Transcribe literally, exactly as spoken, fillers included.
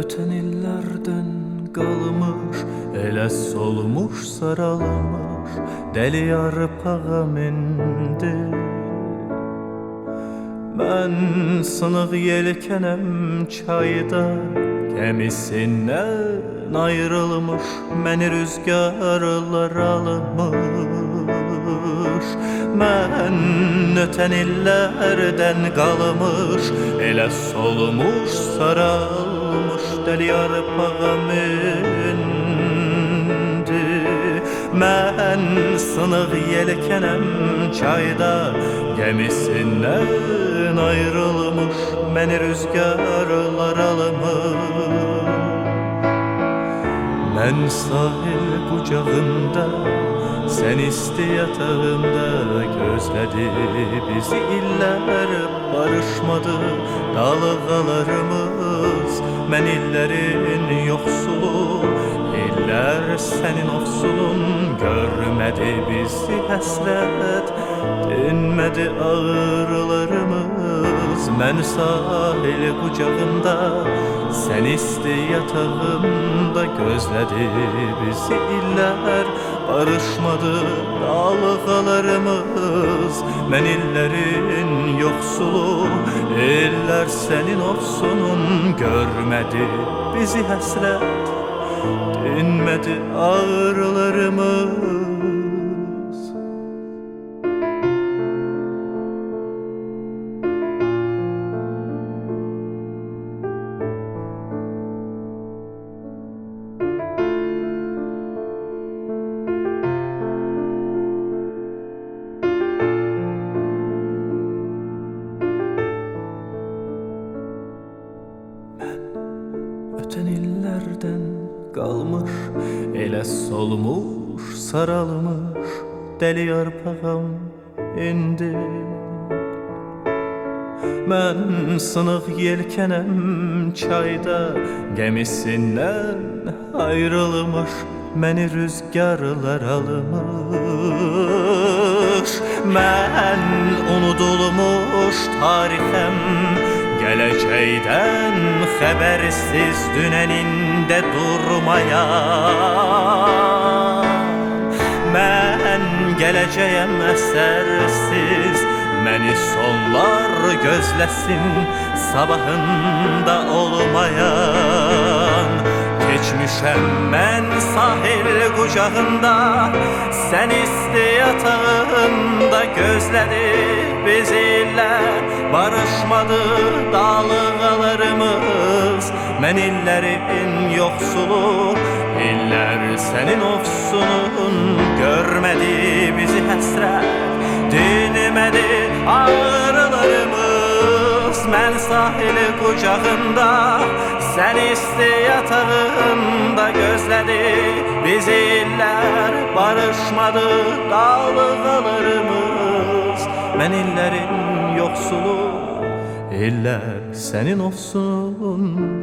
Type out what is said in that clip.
Öten illerden qalmış, elə solmuş saralmış, deli yarpağa mindi. Mən sınıq yelkənəm çayda, gemisindən ayrılmış, məni rüzgarlar almış. Mən ötən illərdən qalmış, elə solmuş saralmış, deli yarpağa mindi. Mən sınıq yelkənəm çayda, gemisindən ayrılmış, məni rüzgarlar almış. Mən sahil qucağında, sen isti yatağımda, gözlədi bizi illər, barışmadı dalğalarımız. Mən illərin yoxsulu, illər sənin ofsulun, görmədi bizi həsrət, dinmədi ağrılarımız. Mən sahil qucağında, sen isti yatağımda, gözlədi bizi illər, barışmadı dalğalarımız. Mən illərin yoxsulu, illər sənin ofsunun, görmədi bizi həsrət, dinmədi ağrılarımız. Öten illərdən qalmış, elə solmuş, saralmış, deli yarpağım indi. Mən sınıq yelkənəm çayda, gemisindən ayrılmış, məni rüzgarlar almış. Mən unudulmuş tarixəm, gələcəkdən xəbərsiz, dünənində durmayan. Mən gələcəyəm əsərsiz, məni sonlar gözləsin, sabahında olmayan. Keçmişəm mən sahil qucağında, sen isti yatağında, gözlədi bizi illər, barışmadı dalğalarımız. Mən illərin yoxsulu, illər sənin ofsunun, görmədi bizi həsrət, dinmədi ağrılarımız. Mən sahili qucağında, sen isti yatağında, gözlədi bizi illər, barışmadı dalğalarımız. Mən illərin yoxsulu, illər sənin ofsunun,